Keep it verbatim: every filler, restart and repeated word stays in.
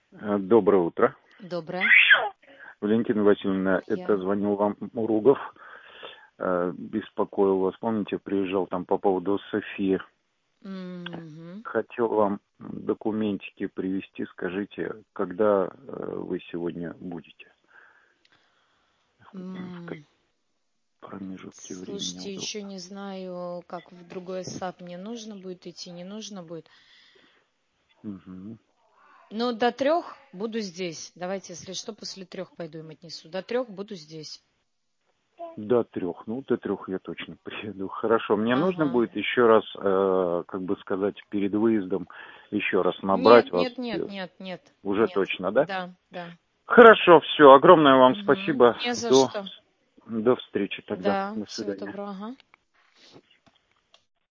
Э, Доброе утро. Доброе. Валентина Васильевна, Я. это звонил вам Муругов. Э, Беспокоил вас, помните, приезжал там по поводу Софии. Мгм. Хотел вам документики привезти. Скажите, когда э, вы сегодня будете? В какие М, промежутки времени Слушайте, удобно? еще не знаю, как в другой сад мне нужно будет идти, не нужно будет. Мгм. Но до трех буду здесь. Давайте, если что, после трех пойду им отнесу. До трех буду здесь. До трех. Ну, до трех я точно приеду. Хорошо. Мне нужно Ага. будет еще раз, э, как бы сказать, перед выездом еще раз набрать Нет, вас. нет, нет, нет, нет, Уже нет. точно, да? Да, да. Хорошо, все. Огромное вам Мгм. спасибо. Не за До, что. до встречи тогда. Да, До всего свидания. доброго. Ага.